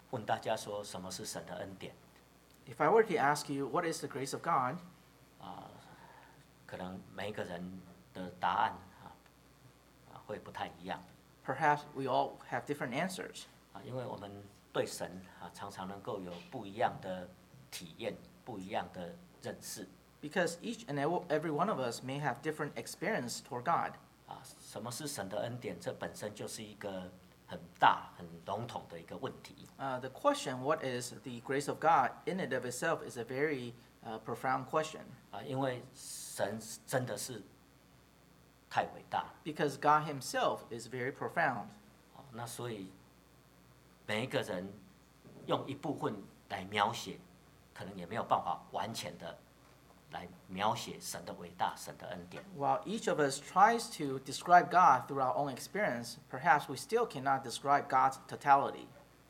问大家说什么是神的恩典， If I were to ask you what is the grace of God, 可能每一个人的答案会不太一样 perhaps we all have different answers 因为我们对神常常能够有不一样的体验，不一样的认识 because each and every one of us may have different experience toward God. 什么是神的恩典？这本身就是一个很大、很笼统的一个问题。 The question, what is the grace of God, in and of itself, is a very profound question. 因为神真的是太伟大了 Because God Himself is very profound. 那所以每一个人用一部分来描写，可能也没有办法完全的来描写神的伟大、神的恩典。 While each of us tries to describe God through our own experience, perhaps we still cannot describe God's totality.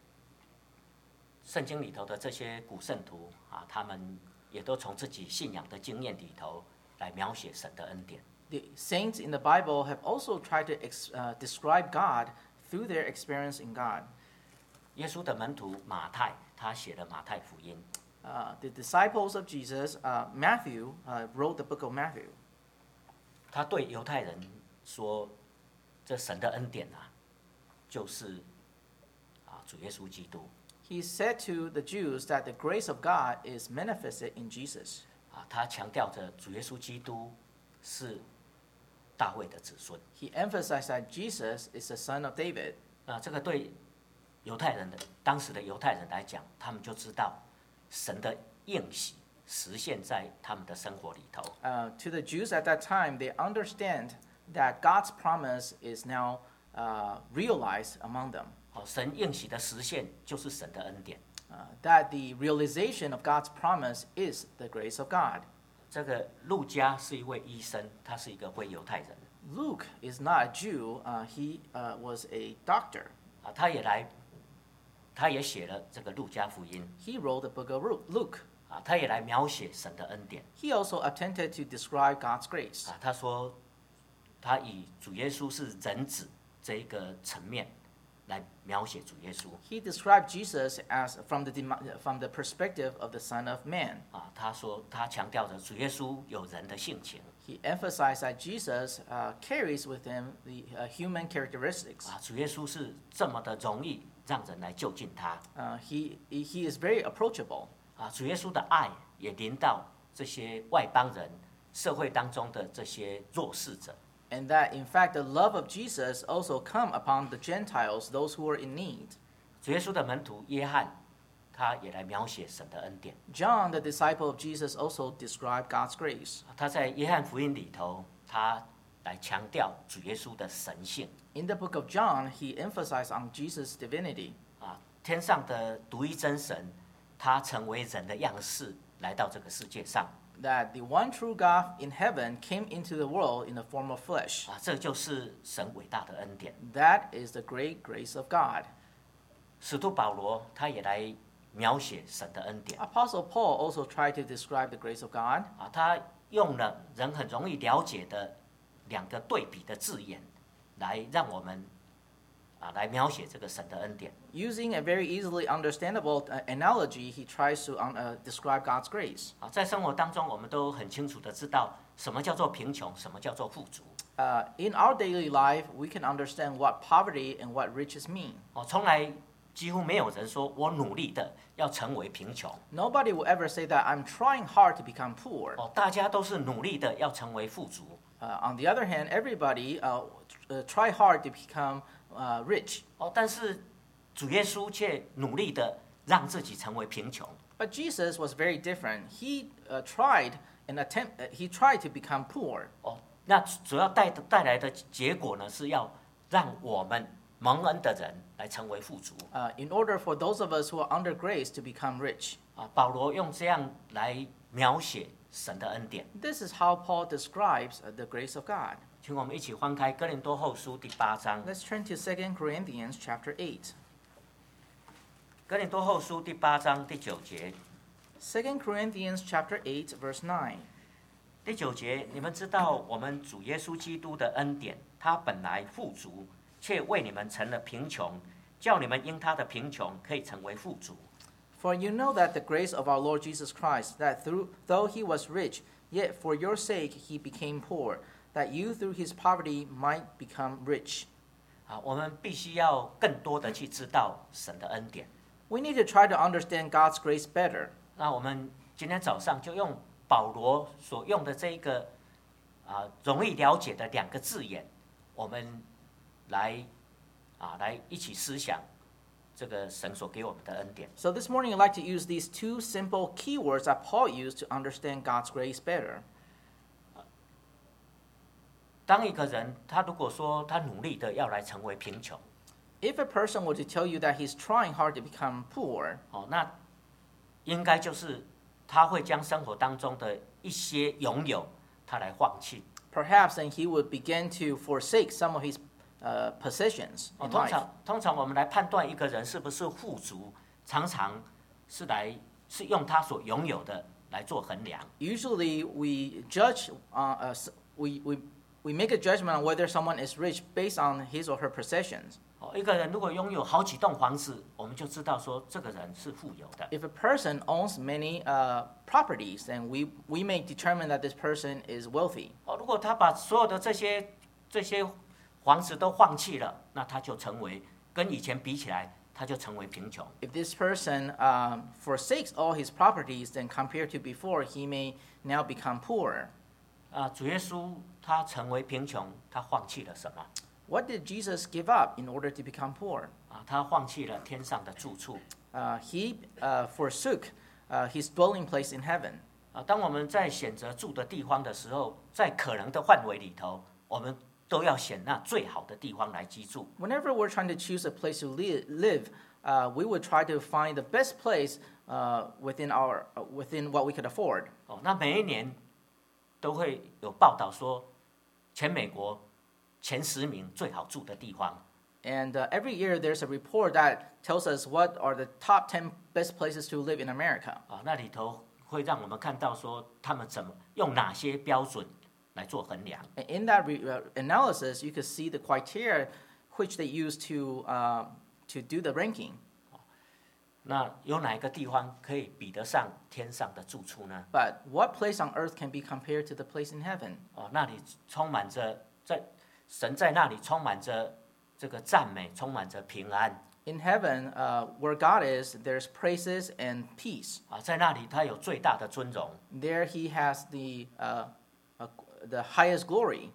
圣经里头的这些古圣徒他们也都从自己信仰的经验里头来描写神的恩典。 The saints in the Bible have also tried to describe God through their experience in God. 耶稣的门徒马太，他写了马太福音。 The disciples of Jesus, Matthew, wrote the book of Matthew. 他对犹太人说：“这神的恩典就是主耶稣基督。” He said to the Jews that the grace of God is manifested in Jesus. 他强调着主耶稣基督是大卫的子孙。 He emphasized that Jesus is the son of David. 这个对犹太人当时的犹太人来讲，他们就知道神的应许实现在他们的生活里头。 To the Jews at that time, they understand that God's promise is now realized among them. 神应许的实现就是神的恩典。 That the realization of God's promise is the grace of God. 这个路加是一位医生，他是一个非犹太人。 Luke is not a Jew. He was a doctor. 他也写了这个路加福音。 He wrote the book of Luke. 他也来描写神的恩典。 He also attempted to describe God's grace. 他说，他以主耶稣是人子这一个层面来描写主耶稣。 He described Jesus as from the perspective of the Son of Man. 他说他强调着主耶稣有人的性情。 He emphasized that Jesus carries with him the human characteristics. 主耶稣是这么的容易让人来就近他。 He is very approachable. 主耶稣的爱也临到这些外邦人社会当中的这些弱势者。 And that, in fact, the love of Jesus also come upon the Gentiles, those who are in need. 主耶稣的门徒约翰，他也来描写神的恩典。 John, the disciple of Jesus, also described God's grace. 他在约翰福音里头，他来强调主耶稣的神性。 In the book of John, he emphasized on Jesus' divinity. 天上的独一真神，他成为人的样式来到这个世界上。 That the one true God in heaven came into the world in the form of flesh. 这就是神伟大的恩典。 That is the great grace of God. 使徒保罗他也来描写神的恩典。 Apostle Paul also tried to describe the grace of God. 他用了人很容易了解的两个对比的字眼，来让我们来描写这个神的恩典。 Using a very easily understandable analogy, he tries to describe God's grace. 在生活当中，我们都很清楚的知道什么叫做贫穷，什么叫做富足。 In our daily life, we can understand what poverty and what riches mean. 从来几乎没有人说我努力的要成为贫穷。 Nobody will ever say that I'm trying hard to become poor. 大家都是努力的要成为富足。 On the other hand, everybody try hard to become rich. 但是主耶稣却努力的让自己成为贫穷。 But Jesus was very different. He tried to become poor. 那主要带来的结果呢，是要让我们蒙恩的人来成为富足。 In order for those of us who are under grace to become rich. 保罗用这样来描写神的恩典。 This is how Paul describes the grace of God. 请我们一起翻开哥林多后书第8章。 Let's turn to 2 Corinthians chapter 8. 哥林多后书第8章第9节。 2 Corinthians chapter 8, verse 9. 第9节，你们知道我们主耶稣基督的恩典，他本来富足，却为你们成了贫穷， 叫你们因他的贫穷可以成为富足。 For you know that the grace of our Lord Jesus Christ, that though he was rich, yet for your sake he became poor, that you through his poverty might become rich. 我们必须要更多的去知道神的恩典。 We need to try to understand God's grace better. 那我们今天早上就用保罗所用的这一个容易了解的2个字眼，我们来一起思想这个神所给我们的恩典。 So this morning I'd like to use these 2 simple keywords that Paul used to understand God's grace better. 当一个人他如果说他努力的要来成为贫穷， If a person were to tell you that he's trying hard to become poor, 那应该就是他会将生活当中的一些拥有他来放弃。 perhaps then he would begin to forsake some of his possessions in 通常我们来判断一个人是不是富足，常常是用他所拥有的来做衡量。 Usually we judge, we make a judgment on whether someone is rich based on his or her possessions. 一个人如果拥有好几栋房子，我们就知道说这个人是富有的。 If a person owns many properties, then we may determine that this person is wealthy. 如果他把所有的这些房子都放弃了，那他就成为跟以前比起来，他就成为贫穷。 If this person forsakes all his properties, then compared to before, he may now become poor. 主耶稣他成为贫穷，他放弃了什么？ What did Jesus give up in order to become poor? 他放弃了天上的住处。 He forsook his dwelling place in heaven. 当我们在选择住的地方的时候，在可能的范围里头，我们都要选那最好的地方来居住。 Whenever we're trying to choose a place to live, we would try to find the best place within what we could afford. 那每一年都会有报道说，全美国前10名最好住的地方。 And every year there's a report that tells us what are the top 10 best places to live in America. 那里头会让我们看到说，他们怎么用哪些标准来做衡量。 And in that analysis, you could see the criteria which they use to do the ranking. 那有哪一个地方可以比得上天上的住处呢？ But what place on earth can be compared to the place in heaven? 那里充满着神在那里充满着这个赞美，充满着平安。 In heaven, where God is, there's praises and peace. 在那里他有最大的尊荣。 There he has the highest glory.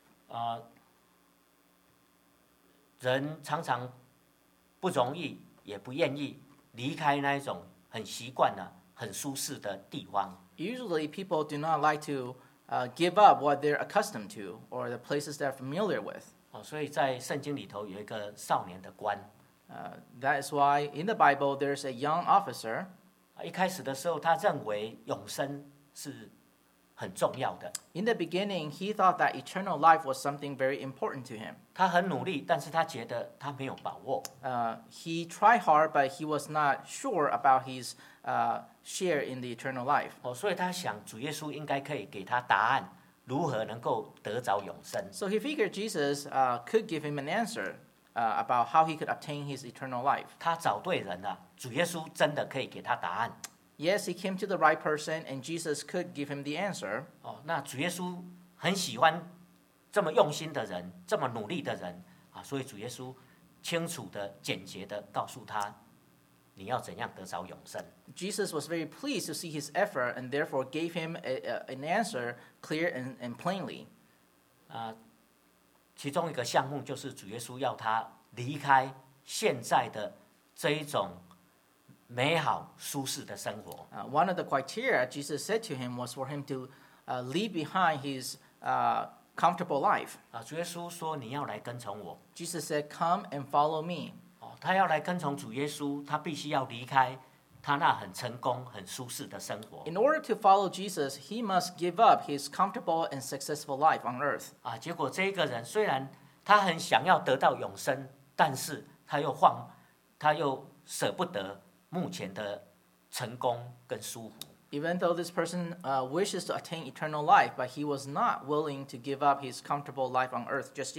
人常常不容易，也不愿意离开那一种很习惯了、很舒适的地方。 Usually, people do not like to give up what they're accustomed to or the places they're familiar with. 所以在圣经里头有一个少年的官。 That is why in the Bible there's a young officer. 一开始的时候，他认为永生是很重要的。 In the beginning, he thought that eternal life was something very important to him. 他很努力，但是他觉得他没有把握。 He tried hard, but he was not sure about his share in the eternal life. 所以他想主耶稣应该可以给他答案，如何能够得着永生。 So he figured Jesus could give him an answer about how he could obtain his eternal life. 他找对人了，主耶稣真的可以给他答案。 Yes, he came to the right person, and Jesus could give him the answer. 那主耶稣很喜欢这么用心的人，这么努力的人所以主耶稣清楚的、简洁的告诉他，你要怎样得着永生。 Jesus was very pleased to see his effort, and therefore gave him an answer clear and plainly. 其中一个项目就是主耶稣要他离开现在的这一种美好舒适的生活。 One of the criteria Jesus said to him was for him to leave behind his comfortable life. 主耶稣说你要来跟从我。 Jesus said, "Come and follow me." 他要来跟从主耶稣，他必须要离开他那很成功、很舒适的生活。 In order to follow Jesus, he must give up his comfortable and successful life on earth. 结果这一个人虽然他很想要得到永生，但是他又舍不得目前的成功跟舒服。 Even though this person wishes to attain eternal life, but he was not willing to give up his comfortable life on earth just yet.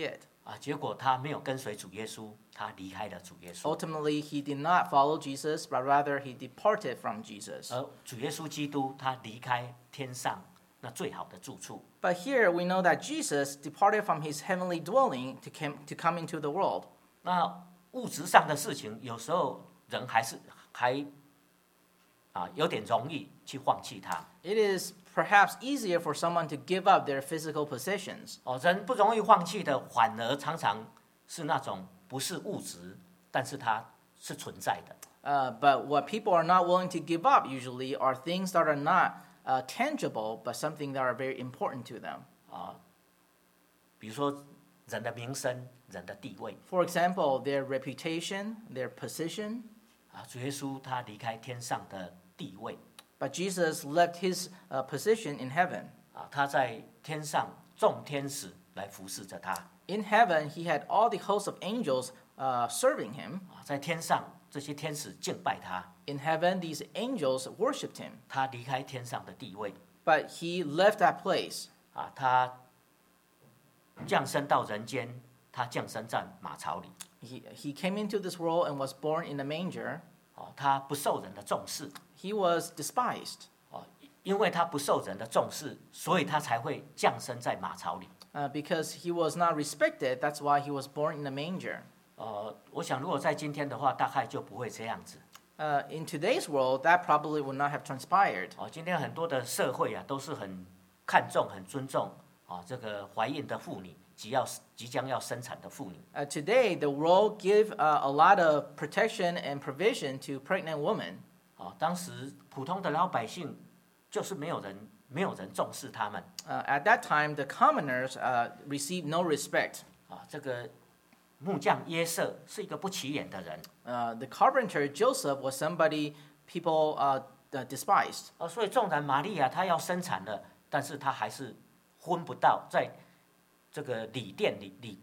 结果他没有跟随主耶稣，他离开了主耶稣。 Ultimately, he did not follow Jesus, but rather he departed from Jesus. 而主耶稣基督他离开天上那最好的住处， But here we know that Jesus departed from his heavenly dwelling to come into the world. 那物质上的事情，有时候人还有点容易去放弃它。 It is perhaps easier for someone to give up their physical possessions. 人不容易放弃的，反而常常是那种不是物质，但是它是存在的。 But what people are not willing to give up usually are things that are not tangible, but something that are very important to them. 比如说人的名声、人的地位。 For example, their reputation, their position. 主耶稣他离开天上的地位， But Jesus left his position in heaven. 他在天上众天使来服侍着他。 In heaven, he had all the hosts of angels serving him. 在天上这些天使敬拜他， In heaven, these angels worshipped him. 他离开天上的地位， But he left that place. 他降生到人间，他降生在马槽里， He came into this world and was born in a manger. 他不受人的重视， He was despised. 因为他不受人的重视，所以他才会降生在马槽里。 Because he was not respected, that's why he was born in a manger. 我想如果在今天的话，大概就不会这样子。 In today's world, that probably would not have transpired. 今天很多的社会都是很看重、很尊重这个怀孕的妇女，即将要生产的妇女。 Today, the world give a lot of protection and provision to pregnant women. 当时普通的老百姓就是没有人重视他们。 At that time, the commoners received no respect. 这个木匠约瑟是一个不起眼的人。 The carpenter Joseph was somebody people despised. 所以纵然玛利亚她要生产了，但是她还是分不到在这个礼店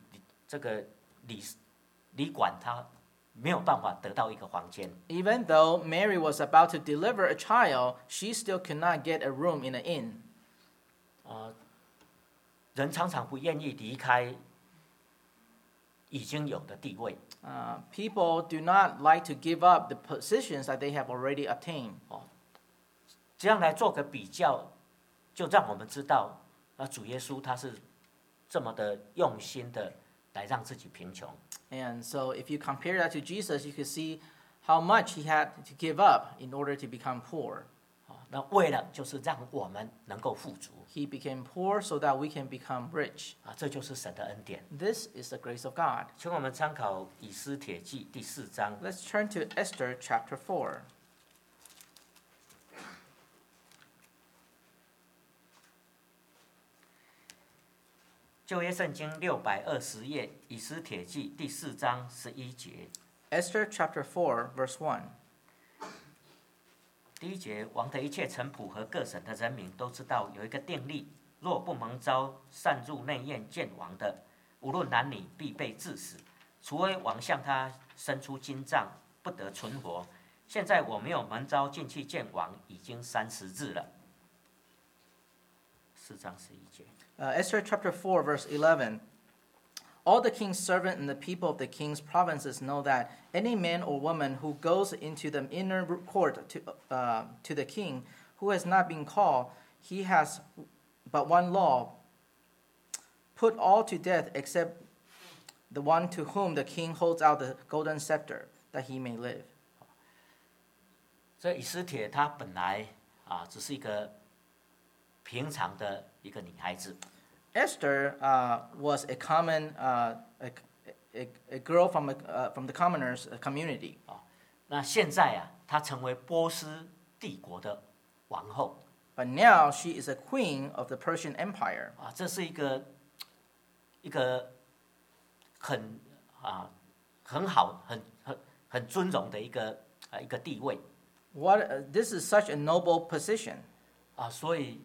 礼馆，她没有办法得到一个房间。 Even though Mary was about to deliver a child, she still could not get a room in an inn. 人常常不愿意离开已经有的地位。 People do not like to give up the positions that they have already obtained. 这样来做个比较，就让我们知道，主耶稣他是这么的用心的来让自己贫穷。 And so if you compare that to Jesus, you can see how much he had to give up in order to become poor. 那为了就是让我们能够富足。 He became poor so that we can become rich. 这就是神的恩典。 This is the grace of God. 请我们参考以斯帖记第4章。 Let's turn to Esther chapter 4. 旧约圣经620页，以斯帖记第4章11节。 Esther chapter 4, verse 1. 第1节，王的一切臣仆和各省的人民都知道有一个定例，若不蒙召擅入内院见王的，无论男女，必被治死，除非王向他伸出金杖，不得存活。现在我没有蒙召进去见王，已经30日了。4章11节。 Esther chapter 4, verse 11. All the king's servants and the people of the king's provinces know that any man or woman who goes into the inner court to the king who has not been called, he has but one law: put all to death except the one to whom the king holds out the golden scepter, that he may live. 这以斯帖她本来只是一个平常的一个女孩子。 Esther was a common a girl from the commoners community. 那现在她成为波斯帝国的王后。 But now she is a queen of the Persian Empire. 这是一个很好、很尊荣的一个地位。 This is such a noble position. 所以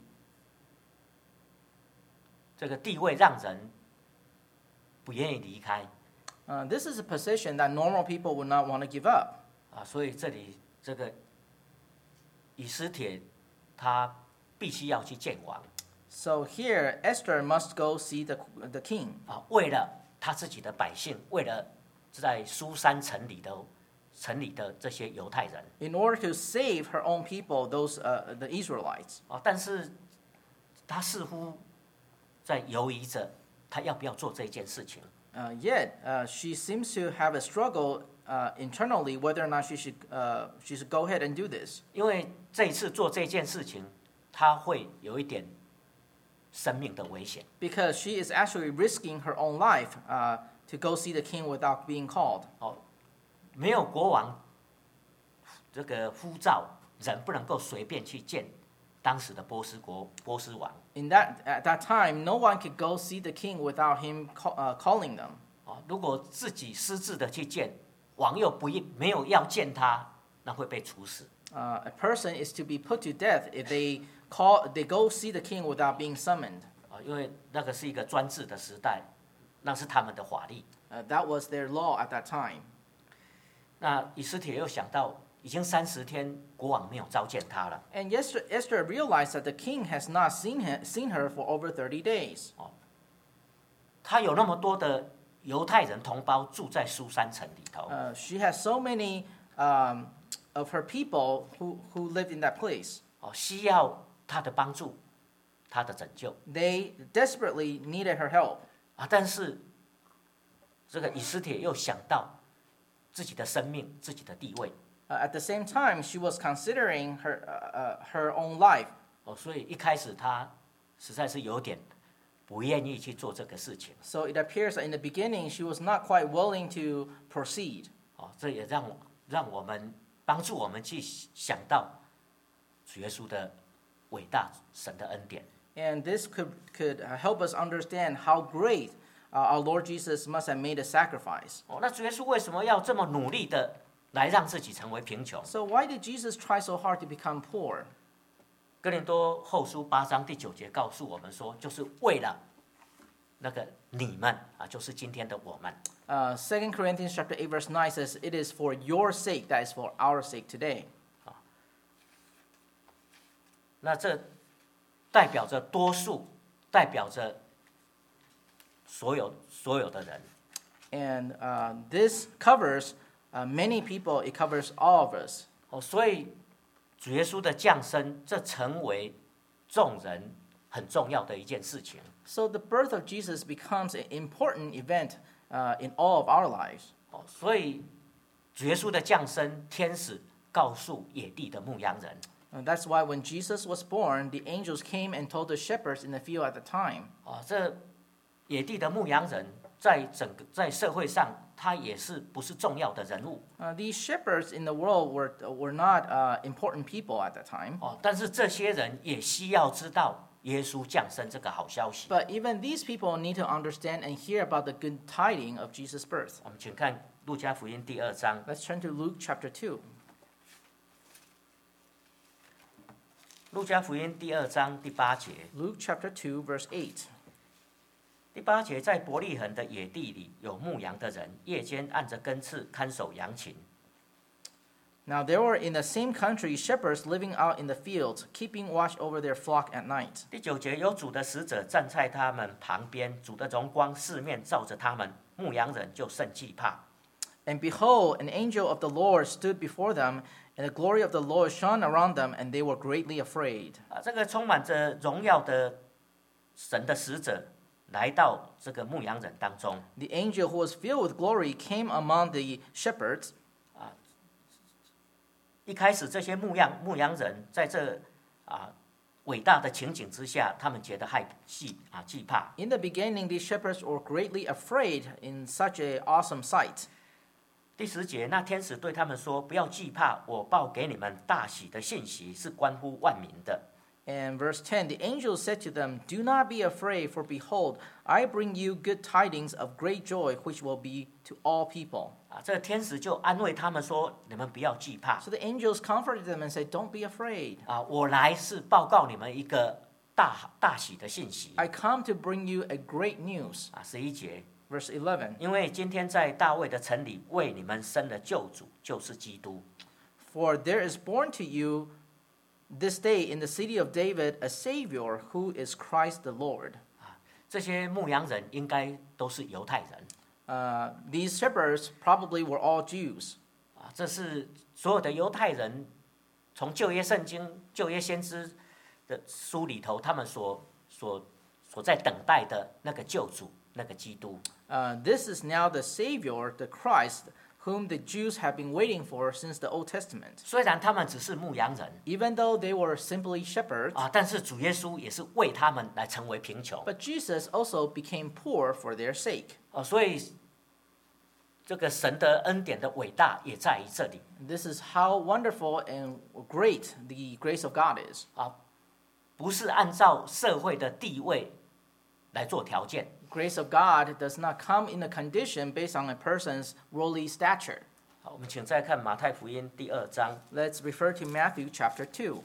这个地位让人不愿意离开。 This is a position that normal people would not want to give up. 所以这里这个以斯帖他必须要去见王。 So here Esther must go see the king. 为了他自己的百姓，为了在苏珊城里的这些犹太人。 In order to save her own people, the Israelites. 但是他似乎在犹疑着，他要不要做这件事情。 Yet, she seems to have a struggle internally whether or not she should go ahead and do this. 因为这一次做这件事情，他会有一点生命的危险。 Because she is actually risking her own life to go see the king without being called. 没有国王这个呼召，人不能够随便去见当时的波斯王。 At that time, no one could go see the king without him calling them. 如果自己私自的去见，王又没有要见他，那会被处死。 A person is to be put to death if they go see the king without being summoned. 因为那个是一个专制的时代，那是他们的法律。 That was their law at that time. 那以斯帖又想到，已经30天，国王没有召见他了。 And Esther realized that the king has not seen her for over 30 days. 他有那么多的犹太人同胞住在苏珊城里头。 She has so many of her people who lived in that place. 需要他的帮助，他的拯救。 They desperately needed her help. 但是这个以斯帖又想到自己的生命、自己的地位。 At the same time, she was considering her own life. 所以一开始她实在是有点不愿意去做这个事情。 So it appears that in the beginning she was not quite willing to proceed. 这也让我们帮助我们去想到主耶稣的伟大，神的恩典。 And this could help us understand how great our Lord Jesus must have made a sacrifice. 那主耶稣为什么要这么努力的来让自己成为贫穷？ So why did Jesus try so hard to become poor? 哥林多后书8章第9节告诉我们说，就是为了那个你们就是今天的我们。 2 Corinthians chapter 8 verse 9 says, "It is for your sake, that is for our sake today." 那这代表着多数，代表着所有的人。 And this covers many people. It covers all of us. 所以主耶稣的降生，这成为众人很重要的一件事情。 So the birth of Jesus becomes an important event in all of our lives. 所以主耶稣的降生，天使告诉野地的牧羊人。 And that's why when Jesus was born, the angels came and told the shepherds in the field at the time. 这野地的牧羊人在社会上，他也是不是重要的人物。 These shepherds in the world were not important people at that time. 但是这些人也需要知道耶稣降生这个好消息。 But even these people need to understand and hear about the good tidings of Jesus' birth. 我们请看路加福音第2章。 Let's turn to Luke chapter 2. 路加福音第2章第8节。 Luke chapter 2 verse 8. 第8节，在伯利恒的野地里，有牧羊的人，夜间按着更次看守羊群。 Now there were in the same country shepherds living out in the fields, keeping watch over their flock at night. 第9节，有主的使者站在他们旁边，主的荣光四面照着他们，牧羊人就甚惧怕。 And behold, an angel of the Lord stood before them, and the glory of the Lord shone around them, and they were greatly afraid. 这个充满着荣耀的神的使者来到这个牧羊人当中。 The angel who was filled with glory came among the shepherds. 一开始，这些牧羊人在这伟大的情景之下，他们觉得惧怕。 In the beginning, these shepherds were greatly afraid in such an awesome sight. 第10节，那天使对他们说：“不要惧怕，我报给你们大喜的信息，是关乎万民的。” And verse 10, the angel said to them, "Do not be afraid, for behold, I bring you good tidings of great joy, which will be to all people." 这个天使就安慰他们说：“你们不要惧怕。” So the angels comforted them and said, "Don't be afraid. 我来是报告你们一个大喜的信息。 I come to bring you a great news." 11节， Verse 11, 因为今天在大卫的城里为你们生了救主，就是基督。 "For there is born to you this day in the city of David a Savior, who is Christ the Lord." 这些牧羊人应该都是犹太人。 These shepherds probably were all Jews. 这是所有的犹太人从旧约圣经、旧约先知的书里头，他们所在等待的那个救主，那个基督。 This is now the Savior, the Christ, whom the Jews have been waiting for since the Old Testament. 虽然他们只是牧羊人， Even though they were simply shepherds, 但是主耶稣也是为他们来成为贫穷。 but Jesus also became poor for their sake. 所以这个神的恩典的伟大也在于这里。 This is how wonderful and great the grace of God is. 不是按照社会的地位来做条件。 Grace of God does not come in a condition based on a person's worldly stature. 好，我们请再看马太福音第2章。 Let's refer to Matthew chapter 2.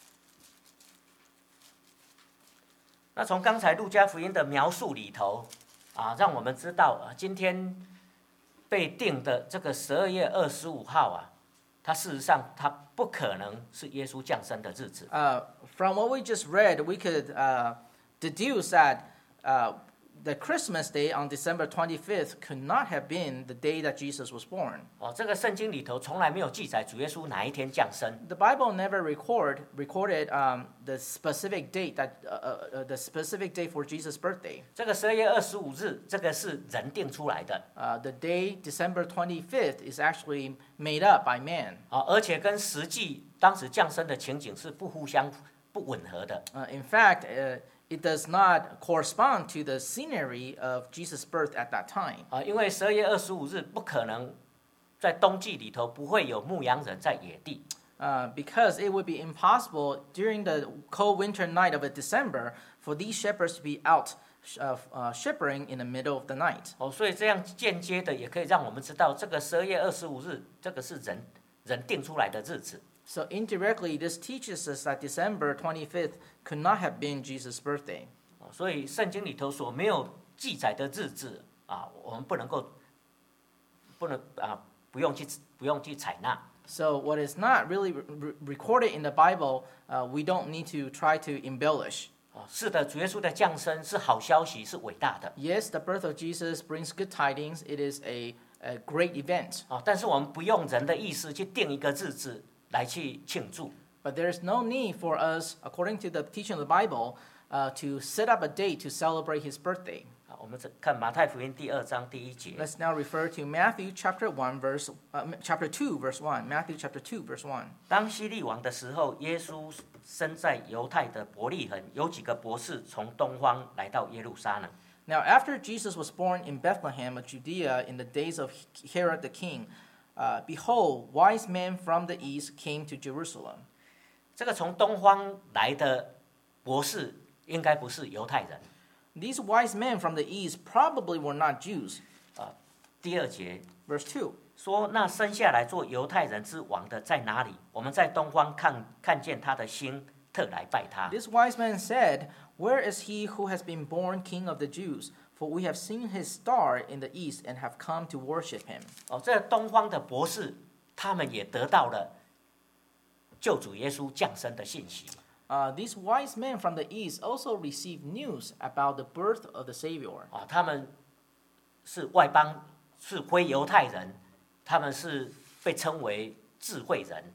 那从刚才路加福音的描述里头，让我们知道今天被定的这个12月25号它事实上它不可能是耶稣降生的日子。 From what we just read, we could deduce that the Christmas day on December 25th could not have been the day that Jesus was born. 这个圣经里头从来没有记载主耶稣哪一天降生。 The Bible never recorded the specific date the specific day for Jesus' birthday. 这个12月25日，这个是人定出来的。 The day December 25th is actually made up by man. 而且跟实际当时降生的情景是不吻合的。 In fact, it does not correspond to the scenery of Jesus' birth at that time. 因为12月25日不可能在冬季里头不会有牧羊人在野地。 Because it would be impossible during the cold winter night of December for these shepherds to be out shepherding in the middle of the night. 所以这样间接的也可以让我们知道，这个12月25日这个是人定出来的日子。 So indirectly, this teaches us that December 25th could not have been Jesus' birthday. 所以圣经里头所没有记载的日子我们不用去采纳。 So what is not really recorded in the Bible, we don't need to try to embellish. 是的，主耶稣的降生是好消息，是伟大的。 Yes, the birth of Jesus brings good tidings. It is a great event. 但是我们不用人的意思去定一个日子来去庆祝。 But there is no need for us, according to the teaching of the Bible, to set up a date to celebrate his birthday. 我们看马太福音第2章第1节。 Let's now refer to Matthew chapter 2, verse 1. Matthew chapter 2, verse 1. 当希律王的时候，耶稣生在犹太的伯利恒，有几个博士从东方来到耶路撒冷。 Now, after Jesus was born in Bethlehem of Judea in the days of Herod the king, behold, wise men from the east came to Jerusalem. 这个从东方来的博士应该不是犹太人。 These wise men from the east probably were not Jews. 第2节 Verse 2. 说：“那生下来做犹太人之王的在哪里？我们在东方看见他的星，特来拜他。” This wise man said, Where is he who has been born king of the Jews? For we have seen his star in the east and have come to worship him. 这东方的博士，他们也得到了救主耶稣降生的信息。 These wise men from the east also received news about the birth of the Savior. 他们是外邦，是非犹太人，他们是被称为智慧人。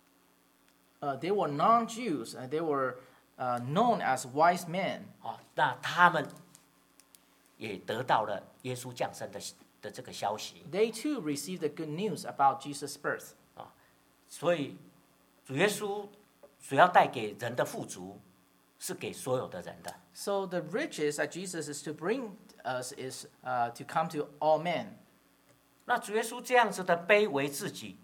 They were non-Jews, and they were known as wise men. 那他们也得到了耶稣降生的这个消息。 They too received the good news about Jesus' birth. 所以主耶稣所要带给人的富足，是给所有的人的。 So the riches that Jesus is to bring us is to come to all men. 那主耶稣这样子的卑微自己，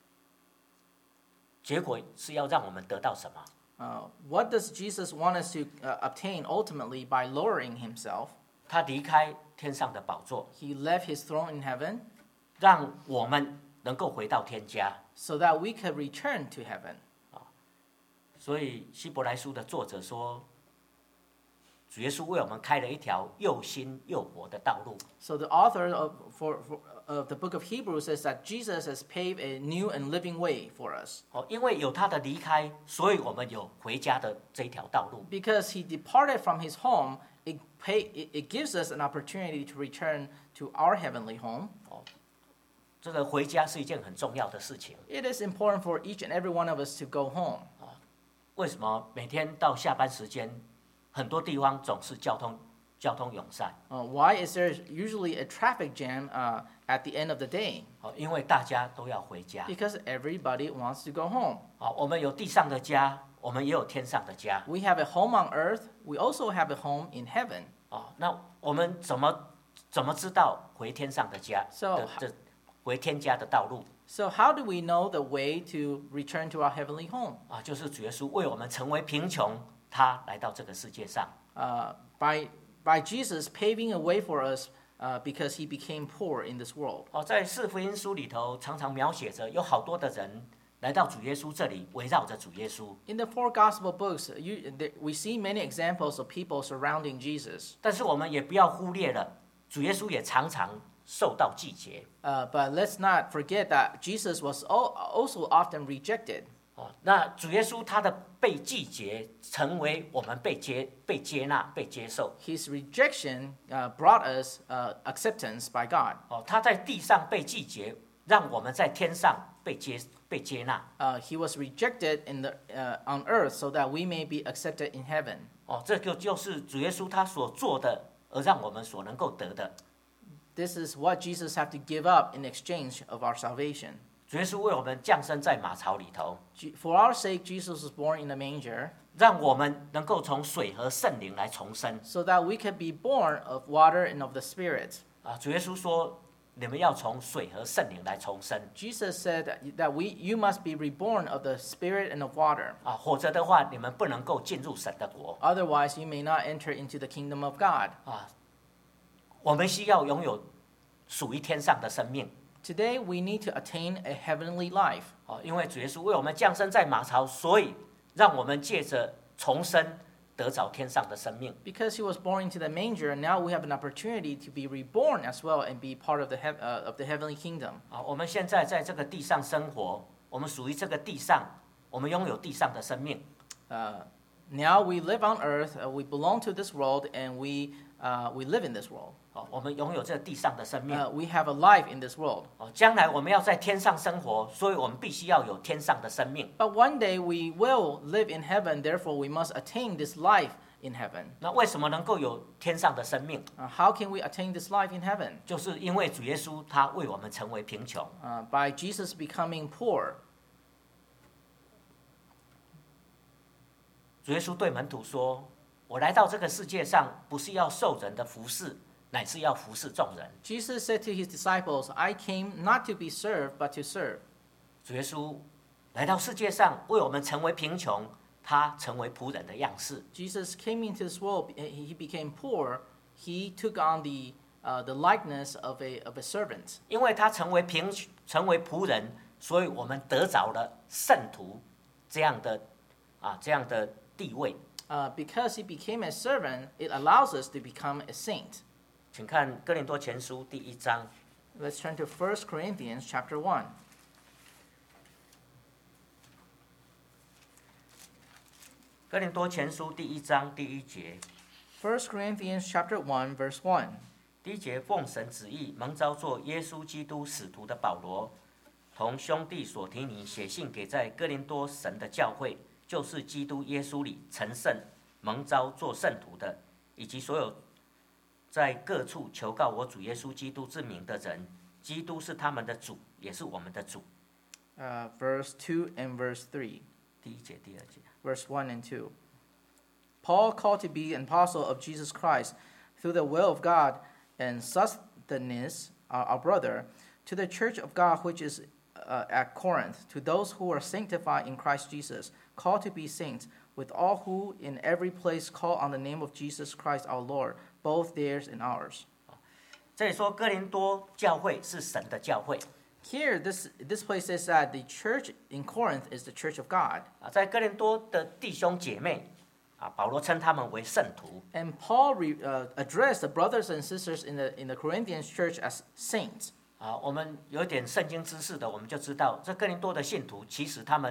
结果是要让我们得到什么？ What does Jesus want us to obtain ultimately by lowering himself? 他离开天上的宝座， He left his throne in heaven 让我们能够回到天家。 so that we could return to heaven. 所以希伯来书的作者说，主耶稣为我们开了一条又新又活的道路。 So the author of the book of Hebrews says that Jesus has paved a new and living way for us. 因为有他的离开，所以我们有回家的这一条道路。 Because he departed from his home, it gives us an opportunity to return to our heavenly home. 这个回家是一件很重要的事情。 It is important for each and every one of us to go home. 为什么每天到下班时间，很多地方总是交通涌塞？ Why is there usually a traffic jam at the end of the day? 因为大家都要回家。 Because everybody wants to go home. 我们有地上的家，我们也有天上的家。 We have a home on earth. We also have a home in heaven. 那我们怎么知道回天上的家 So- 回天家的道路？ So how do we know the way to return to our heavenly home? 就是主耶稣为我们成为贫穷，他来到这个世界上。 By Jesus paving a way for us because he became poor in this world. 在四福音书里头，常常描写着有好多的人来到主耶稣这里，围绕着主耶稣。 In the four gospel books, we see many examples of people surrounding Jesus. 但是我们也不要忽略了，主耶稣也常常受到拒绝。 But let's not forget that Jesus was also often rejected. 那主耶稣他的被拒绝，成为我们被接纳、被接受。 His rejection brought us acceptance by God. 他在地上被拒绝，让我们在天上被接纳。 He was rejected on earth so that we may be accepted in heaven. 这个就是主耶稣他所做的，而让我们所能够得的。 This is what Jesus had to give up in exchange of our salvation. 主耶稣为我们降生在马槽里头， For our sake, Jesus was born in a manger 让我们能够从水和圣灵来重生。 so that we could be born of water and of the Spirit. 主耶稣说，你们要从水和圣灵来重生。 Jesus said that you must be reborn of the Spirit and of water. 否则的话，你们不能够进入神的国。 Otherwise, you may not enter into the kingdom of God. 我们需要拥有属于天上的生命。 Today, we need to attain a heavenly life. 因为主耶稣为我们降生在马槽，所以让我们借着重生得着天上的生命。 Because he was born into the manger, now we have an opportunity to be reborn as well and be part of the heavenly kingdom. 我们现在在这个地上生活，我们属于这个地上，我们拥有地上的生命。 Now we live on earth, we belong to this world, and we live in this world. 我们拥有这地上的生命。 We have a life in this world. 将来我们要在天上生活，所以我们必须要有天上的生命。 But one day we will live in heaven, therefore we must attain this life in heaven. 那为什么能够有天上的生命？ How can we attain this life in heaven? 就是因为主耶稣他为我们成为贫穷。 By Jesus becoming poor. 主耶稣对门徒说：“我来到这个世界上，不是要受人的服侍，乃是要服侍众人。” Jesus said to his disciples, I came not to be served, but to serve. 主耶稣来到世界上，为我们成为贫穷，他成为仆人的样式。 Jesus came into this world, he became poor, he took on the likeness of a servant. 因为他成为仆人，所以我们得着了圣徒这样的地位。 Because he became a servant, it allows us to become a saint. 请看哥林多前书第1章。 Let's turn to 1 Corinthians chapter 1. 哥林多前书第1章第1节。 1 Corinthians chapter 1, verse 1. 第1节，奉神旨意蒙召做耶稣基督使徒的保罗，同兄弟所提尼写信给在哥林多神的教会，就是基督耶稣里成圣蒙召做圣徒的，以及所有在各处求告我主耶稣基督之名的人，基督是他们的主，也是我们的主。 Verse 2 and verse 3. 第1节、第2节。 Verse 1 and 2. Paul, called to be an apostle of Jesus Christ through the will of God, and Sosthenes, our brother, to the church of God which is at Corinth, to those who are sanctified in Christ Jesus, called to be saints, with all who in every place call on the name of Jesus Christ our Lord, both theirs and ours. 这里说哥林多教会是神的教会。 Here, this place says that the church in Corinth is the church of God. 在哥林多的弟兄姐妹，保罗称他们为圣徒。 And Paul addressed the brothers and sisters in the Corinthian church as saints. 我们有点圣经知识的，我们就知道，这哥林多的信徒其实他们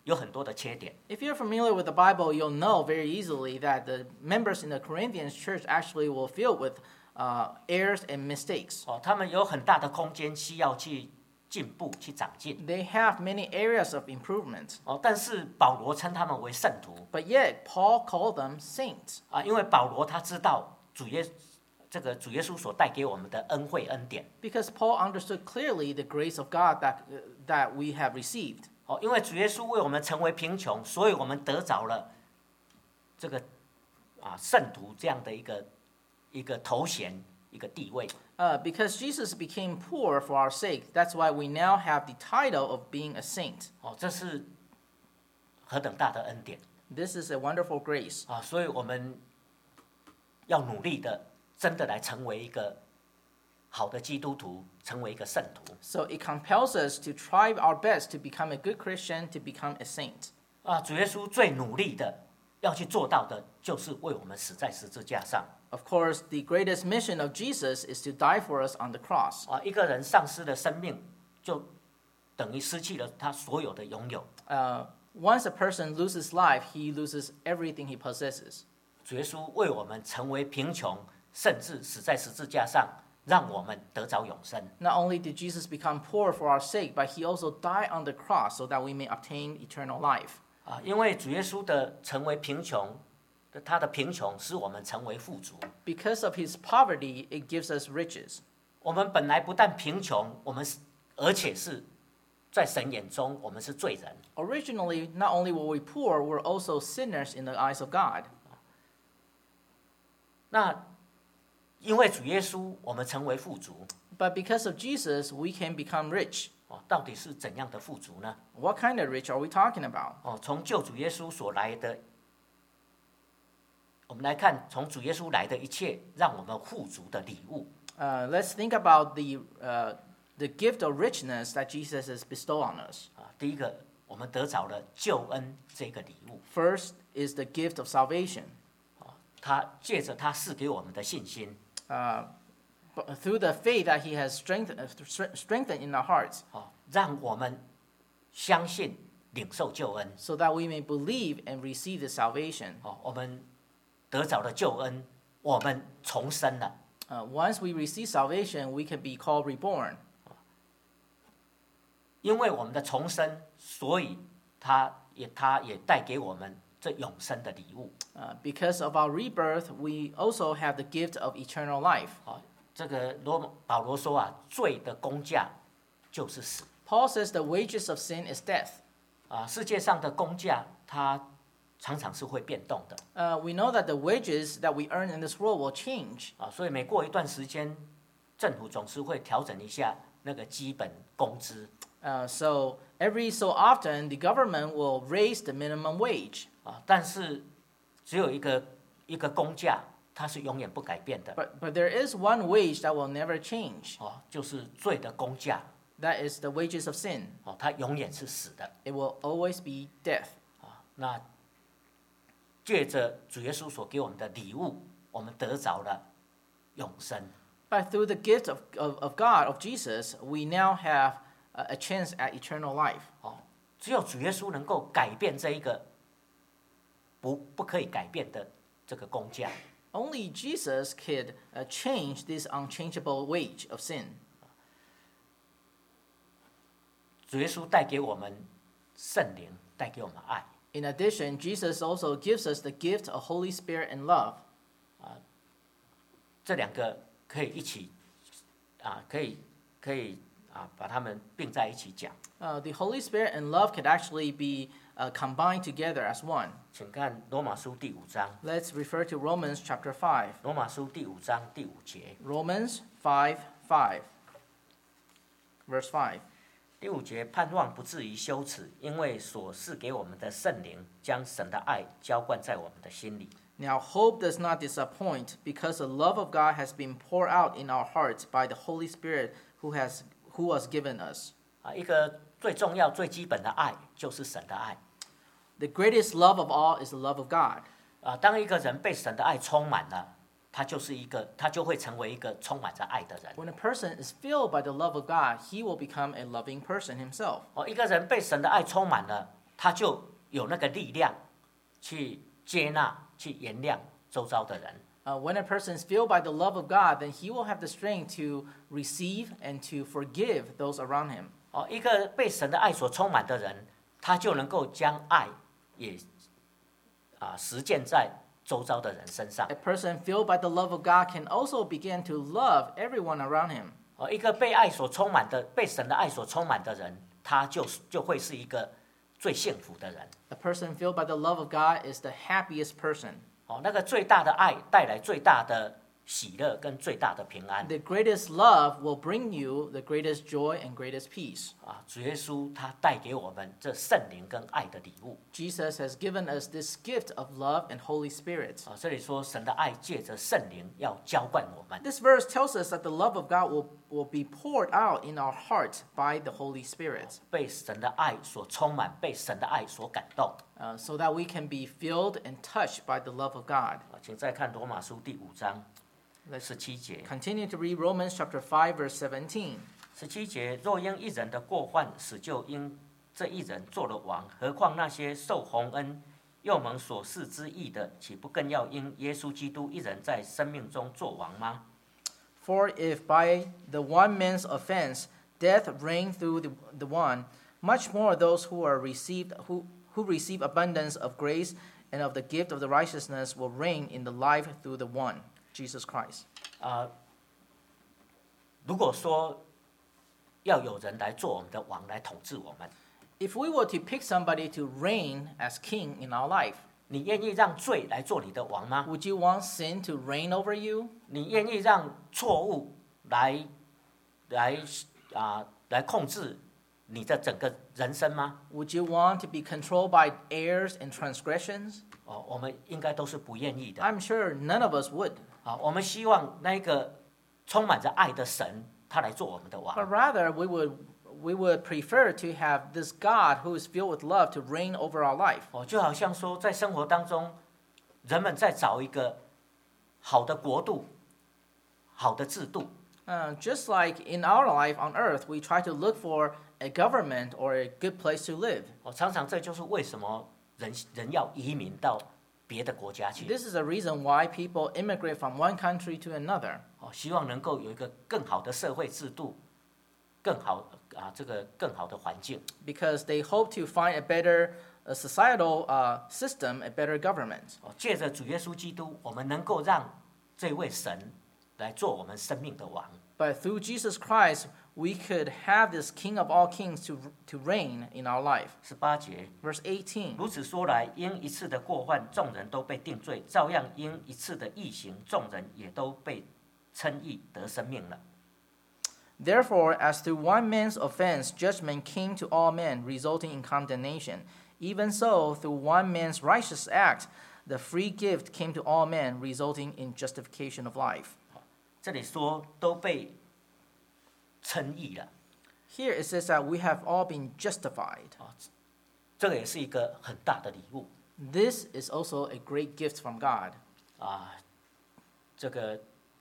有很多的缺点。 If you're familiar with the Bible, you'll know very easily that the members in the Corinthians church actually were filled with errors and mistakes. 他们有很大的空间需要去进步、去长进。 They have many areas of improvement. 但是保罗称他们为圣徒 But yet, Paul called them saints 因为保罗他知道主耶稣所带给我们的恩惠恩典。 because Paul understood clearly the grace of God that we have received. 因为主耶稣为我们成为贫穷，所以我们得着了这个圣徒这样的一个头衔、一个地位。 Because Jesus became poor for our sake, that's why we now have the title of being a saint. 这是何等大的恩典 This is a wonderful grace. 所以我们要努力的，真的来成为一个好的基督徒，成为一个圣徒。 So it compels us to try our best to become a good Christian, to become a saint. 主耶稣最努力的要去做到的，就是为我们死在十字架上。 Of course, the greatest mission of Jesus is to die for us on the cross. 一个人丧失了生命，就等于失去了他所有的拥有。 Once a person loses life, he loses everything he possesses. 主耶稣为我们成为贫穷，甚至死在十字架上，让我们得着永生。 Not only did Jesus become poor for our sake, but he also died on the cross so that we may obtain eternal life. 因为主耶稣的成为贫穷，他的贫穷使我们成为富足。 Because of his poverty, it gives us riches. 我们本来不但贫穷，而且是在神眼中我们是罪人。 Originally, not only were we poor, we're also sinners in the eyes of God. 那因为主耶稣，我们成为富足。 But because of Jesus, we can become rich. 到底是怎样的富足呢？ What kind of rich are we talking about? 从救主耶稣所来的，我们来看从主耶稣来的一切，让我们富足的礼物。 Let's think about the gift of richness that Jesus has bestowed on us. 第一个，我们得着了救恩这个礼物。 First is the gift of salvation. 他借着他赐给我们的信心， Through the faith that he has strengthened in our hearts, 让我们相信领受救恩。 so that we may believe and receive the salvation. 我们得着了救恩，我们重生了。 Once we receive salvation, we can be called reborn. 因为我们的重生，所以他也带给我们这永生的礼物。 Because of our rebirth, we also have the gift of eternal life. 这个保罗说罪的工价就是死。 Paul says the wages of sin is death. 世界上的工价它常常是会变动的。 We know that the wages that we earn in this world will change. 所以每过一段时间，政府总是会调整一下那个基本工资。 So every so often, the government will raise the minimum wage. 但是只有一个工价，它是永远不改变的。 But there is one wage that will never change. 就是罪的工价。 That is the wages of sin. 它永远是死的。 It will always be death. 那借着主耶稣所给我们的礼物，我们得着了永生。 But through the gift of God, of Jesus, we now have a chance at eternal life. 只有主耶稣能够改变这一个不可以改变的这个工价。 Only Jesus could change this unchangeable wage of sin. 主耶稣带给我们圣灵，带给我们爱。 In addition, Jesus also gives us the gift of Holy Spirit and love. 这两个可以一起可以把它们并在一起讲。 The Holy Spirit and love could actually be combined together as one. 请看罗马书第5章， Let's refer to Romans chapter 5. 罗马书第5章第5节。 Romans 5:5. Verse 5. 第5节，盼望不至于羞耻，因为所赐给我们的圣灵将神的爱浇灌在我们的心里。 Now hope does not disappoint, because the love of God has been poured out in our hearts by the Holy Spirit who was given us. 一个最重要、最基本的爱就是神的爱。 The greatest love of all is the love of God. 当一个人被神的爱充满了，他就会成为一个充满着爱的人。 When a person is filled by the love of God, he will become a loving person himself. 一个人被神的爱充满了， 他就有那个力量去接纳、去原谅周遭的人。 When a person is filled by the love of God, then he will have the strength to receive and to forgive those around him. 一个被神的爱所充满的人，他就能够将爱也实践在周遭的人身上。 A person filled by the love of God can also begin to love everyone around him. 一个被爱所充满的、被神的爱所充满的人，他就会是一个最幸福的人。 A person filled by the love of God is the happiest person. 那个最大的爱带来最大的喜乐跟最大的平安。 The greatest love will bring you the greatest joy and greatest peace. 主耶稣他带给我们这圣灵跟爱的礼物。 Jesus has given us this gift of love and Holy Spirit. 这里说神的爱借着圣灵要浇灌我们。 This verse tells us that the love of God will be poured out in our heart by the Holy Spirit. 被神的爱所充满，被神的爱所感动。 So that we can be filled and touched by the love of God. 请再看罗马书第5章17节。 Continue to read Romans chapter 5, verse 17. 17节，若因一人的过犯，死就因这一人做了王，何况那些受洪恩又蒙所赐之义的，岂不更要因耶稣基督一人在生命中做王吗？ For if by the one man's offense death reigned through the one, much more those who receive abundance of grace and of the gift of the righteousness will reign in the life through the one, Jesus Christ. 如果说要有人来做我们的王，来统治我们， If we were to pick somebody to reign as king in our life, 你愿意让罪来做你的王吗？ would you want sin to reign over you? 你愿意让错误来控制你的整个人生吗？ Would you want to be controlled by errors and transgressions? 我们应该都是不愿意的。 I'm sure none of us would. 我们希望那个充满着爱的神，他来做我们的王。 But rather, we would prefer to have this God who is filled with love to reign over our life. 就好像说，在生活当中，人们在找一个好的国度、好的制度。 Just like in our life on earth, we try to look for a government or a good place to live. 常常这就是为什么人要移民到别的国家去。 This is the reason why people immigrate from one country to another. 希望能够有一个更好的社会制度，更好的环境。 Because they hope to find a better societal system, a better government. 借着主耶稣基督，我们能够让这位神来做我们生命的王。 But through Jesus Christ, we could have this King of all kings to reign in our life. 18节， Verse 18. 如此说来，因一次的过犯，众人都被定罪；照样因一次的义行，众人也都被称义得生命了。 Therefore, as through one man's offense judgment came to all men, resulting in condemnation, even so through one man's righteous act, the free gift came to all men, resulting in justification of life. 这里说都被称义了， Here it says that we have all been justified. 这个也是一个很大的礼物。 This is also a great gift from God. 这个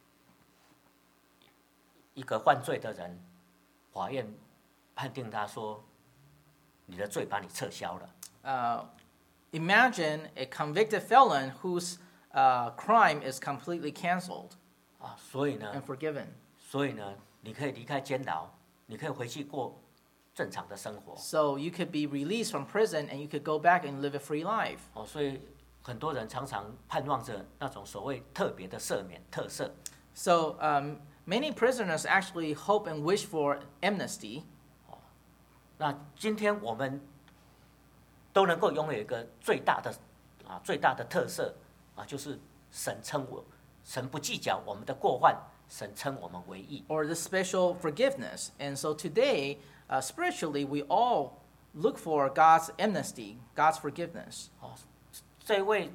一个犯罪的人，法院判定他说，你的罪把你撤销了。 Imagine a convicted felon whose crime is completely canceled 所以呢 and，forgiven. 你可以离开监牢，你可以回去过正常的生活。 So you could be released from prison and you could go back and live a free life. 所以很多人常常盼望着那种所谓特别的赦免、特赦。 So many prisoners actually hope and wish for amnesty. 那今天我们都能够拥有一个最大的特色就是神不计较我们的过犯，神称我们为义。 Or the special forgiveness. And so today, spiritually, we all look for God's amnesty, God's forgiveness. 这位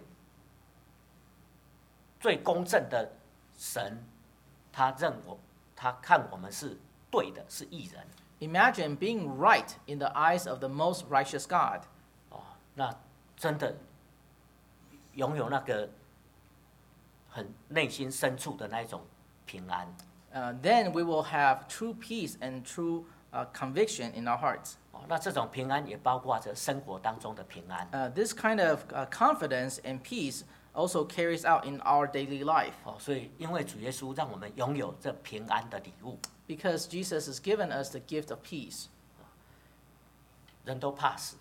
最公正的神，他看我们是对的，是义人。 Imagine being right in the eyes of the most righteous God. 那真的拥有那个很内心深处的那一种平安。 Then we will have true peace and true conviction in our hearts. 那这种平安也包括着生活当中的平安。 This kind of confidence and peace also carries out in our daily life. 所以因为主耶稣让我们拥有这平安的礼物。 Because Jesus has given us the gift of peace. 人都怕死。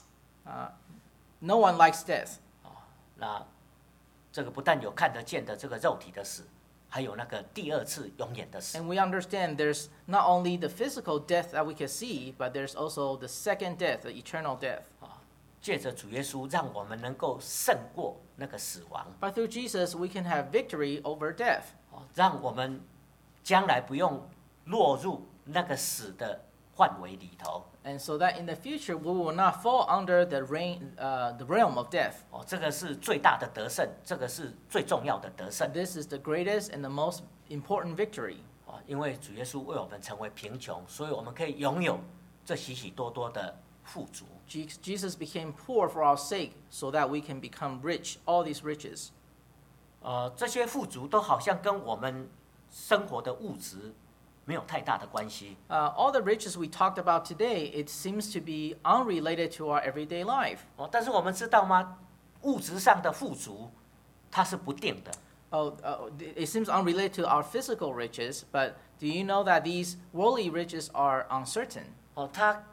No one likes death. 那这个不但有看得见的这个肉体的死，还有那个第二次永远的死。 And we understand there's not only the physical death that we can see, but there's also the second death, the eternal death. 借着主耶稣，让我们能够胜过那个死亡。 But through Jesus, we can have victory over death. 让我们将来不用落入那个死的范围里头。 And so that in the future, we will not fall under the realm of death. 这个是最大的得胜，这个是最重要的得胜。 This is the greatest and the most important victory. 因为主耶稣为我们成为贫穷，所以我们可以拥有这许许多多的富足。 Jesus became poor for our sake, so that we can become rich, all these riches. 这些富足都好像跟我们生活的物质没有太大的关系。 All the riches we talked about today, it seems to be unrelated to our everyday life. 但是我们知道吗？物质上的富足，它是不定的。 It seems unrelated to our physical riches, but do you know that these worldly riches are uncertain? 它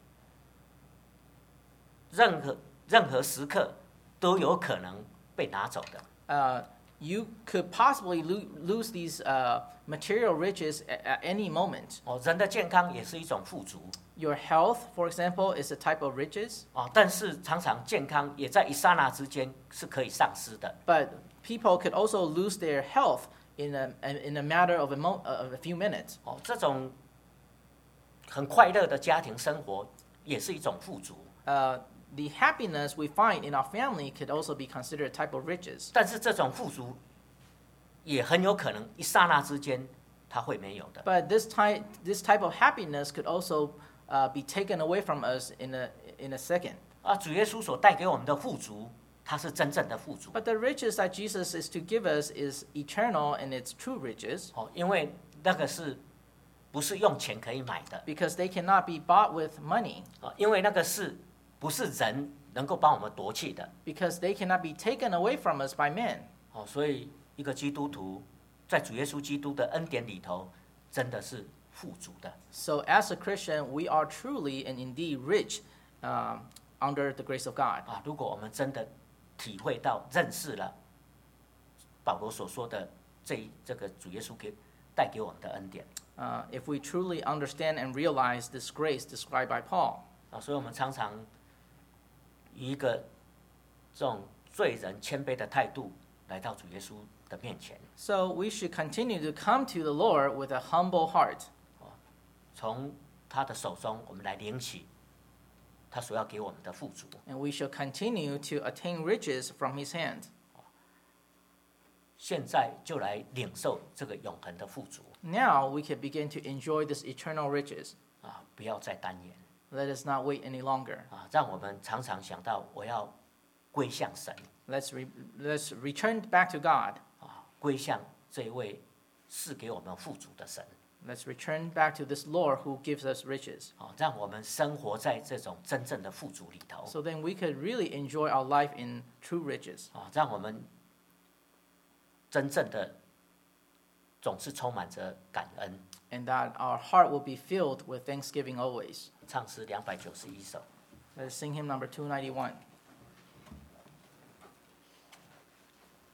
任何时刻都有可能被拿走的。 You could possibly lose these material riches at any moment. 人的健康也是一种富足。 Your health, for example, is a type of riches. 但是常常健康也在一刹那之间是可以丧失的。 But people could also lose their health in a matter of a few minutes. 这种很快乐的家庭生活也是一种富足。 The happiness we find in our family could also be considered a type of riches. 但是这种富足也很有可能一刹那之间它会没有的。 But this type of happiness could also be taken away from us in a second. 主耶稣所带给我们的富足，它是真正的富足。 But the riches that Jesus is to give us is eternal and it's true riches. 因为那个是不是用钱可以买的？ Because they cannot be bought with money. 因为那个是不是人能够帮我们夺去的？ Because they cannot be taken away from us by men. 所以一个基督徒在主耶稣基督的恩典里头，真的是富足的。 So as a Christian, we are truly and indeed rich under the grace of God. 如果我们真的体会到、认识了保罗所说的这个主耶稣带给我们的恩典。 If we truly understand and realize this grace described by Paul. 所以我们常常以一个这种罪人谦卑的态度来到主耶稣的面前。 So we should continue to come to the Lord with a humble heart. 从他的手中，我们来领取他所要给我们的富足。 And we shall continue to attain riches from His hand. 现在就来领受这个永恒的富足。 Now we can begin to enjoy this eternal riches. 不要再单言。 Let us not wait any longer. 让我们常常想到我要归向神。 Let's return back to God. 归向这一位赐给我们富足的神。 Let's return back to this Lord who gives us riches. 让我们生活在这种真正的富足里头。 So then we could really enjoy our life in true riches. 让我们真正的总是充满着感恩。 And that our heart will be filled with thanksgiving always. 唱诗291首。 Let's sing hymn number 291.